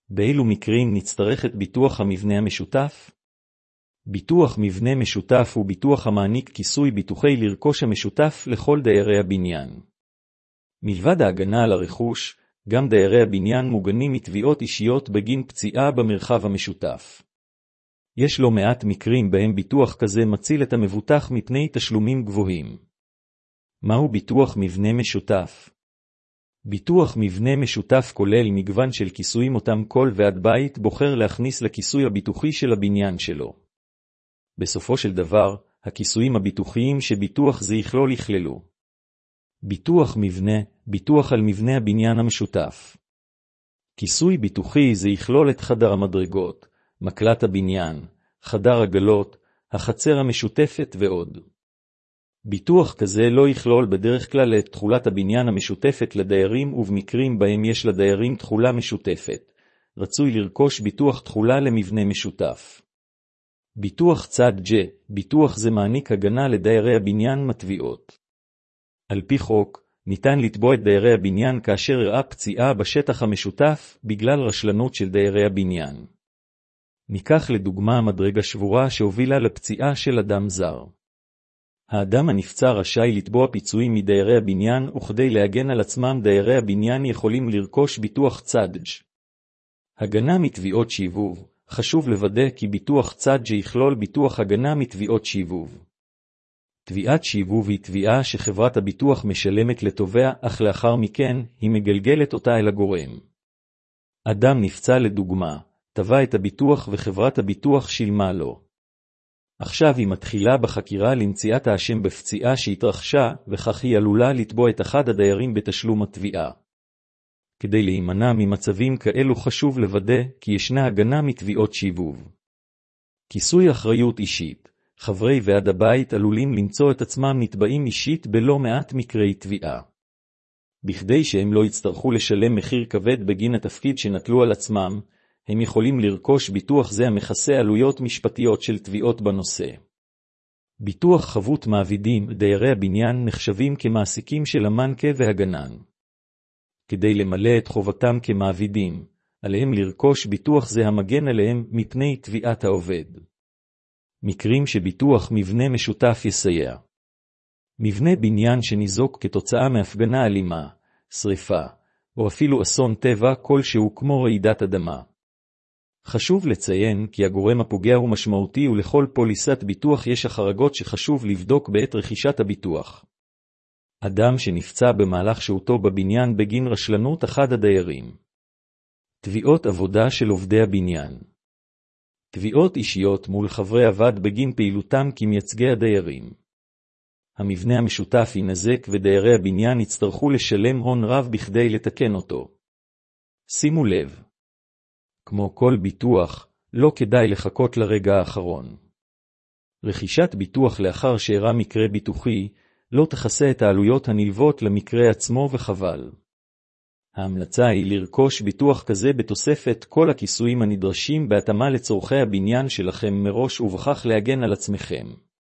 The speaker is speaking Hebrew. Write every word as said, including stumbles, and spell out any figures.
באילו מקרים נצטרך את ביטוח המבנה המשותף? ביטוח מבנה משותף הוא ביטוח המעניק כיסוי ביטוחי לרכוש המשותף לכל דיירי הבניין. מלבד ההגנה על הרכוש, גם דיירי הבניין מוגנים מתביעות אישיות בגין פציעה במרחב המשותף. יש לא מעט מקרים בהם ביטוח כזה מציל את המבוטח מפני תשלומים גבוהים. מהו ביטוח מבנה משותף? ביטוח מבנה משותף כולל מגוון של כיסויים אותם כל ועד בית בוחר להכניס לכיסוי הביטוחי של הבניין שלו. בסופו של דבר, הכיסויים הביטוחיים שביטוח זה יכלול יכללו. ביטוח מבנה, ביטוח על מבנה הבניין המשותף. כיסוי ביטוחי זה יכלול את חדר המדרגות, מקלט הבניין, חדר עגלות, החצר המשותפת ועוד. ביטוח כזה לא יכלול בדרך כלל את תחולת הבניין המשותפת לדיירים, ובמקרים בהם יש לדיירים תחולה משותפת, רצוי לרכוש ביטוח תחולה למבנה משותף. ביטוח צד ג' ביטוח זה מעניק הגנה לדיירי הבניין מתביעות. על פי חוק, ניתן לתבוע את דיירי הבניין כאשר הראה פציעה בשטח המשותף בגלל רשלנות של דיירי הבניין. ניקח לדוגמה מדרגה שבורה שהובילה לפציעה של אדם זר. האדם הנפצע רשאי לתבוע פיצויים מדיירי הבניין, וכדי להגן על עצמם דיירי הבניין יכולים לרכוש ביטוח צד ג'. הגנה מתביעות שיבוב. חשוב לוודא כי ביטוח צד ג' יכלול ביטוח הגנה מתביעות שיבוב. תביעת שיבוב היא תביעה שחברת הביטוח משלמת לתובע, אך לאחר מכן היא מגלגלת אותה אל הגורם. אדם נפצע לדוגמה, תבע את הביטוח וחברת הביטוח שילמה לו. עכשיו היא מתחילה בחקירה למציאת האשם בפציעה שהתרחשה, וכך היא עלולה לתבוע את אחד הדיירים בתשלום התביעה. כדי להימנע ממצבים כאלו חשוב לוודא כי ישנה הגנה מתביעות שיבוב. כיסוי אחריות אישית. חברי ועד הבית עלולים למצוא את עצמם נתבעים אישית בלא מעט מקרי תביעה. בכדי שהם לא יצטרכו לשלם מחיר כבד בגין התפקיד שנטלו על עצמם, הם יכולים לרכוש ביטוח זה המכסה עלויות משפטיות של תביעות בנושא. ביטוח חבות מעבידים. דיירי הבניין נחשבים כמעסיקים של המנקה והגנן. כדי למלא את חובתם כמעבידים, עליהם לרכוש ביטוח זה המגן עליהם מפני תביעת העובד. מקרים שביטוח מבנה משותף יסייע. מבנה בניין שניזוק כתוצאה מהפגנה אלימה, שריפה, או אפילו אסון טבע כלשהו כמו רעידת אדמה. חשוב לציין כי הגורם הפוגע הוא משמעותי, ולכל פוליסת ביטוח יש החרגות שחשוב לבדוק בעת רכישת הביטוח. אדם שנפצע במהלך שהותו בבניין בגין רשלנות אחד הדיירים. תביעות עבודה של עובדי הבניין. תביעות אישיות מול חברי הוועד בגין פעילותם כמייצגי הדיירים. המבנה המשותף ינזק ודיירי הבניין יצטרכו לשלם הון רב בכדי לתקן אותו. שימו לב. כמו כל ביטוח, לא כדאי לחכות לרגע האחרון. רכישת ביטוח לאחר שאירע מקרה ביטוחי, לא תכסה את העלויות הנלוות למקרה עצמו וחבל. ההמלצה היא לרכוש ביטוח כזה בתוספת כל הכיסויים הנדרשים בהתאמה לצורכי הבניין שלכם מראש, ובכך להגן על עצמכם.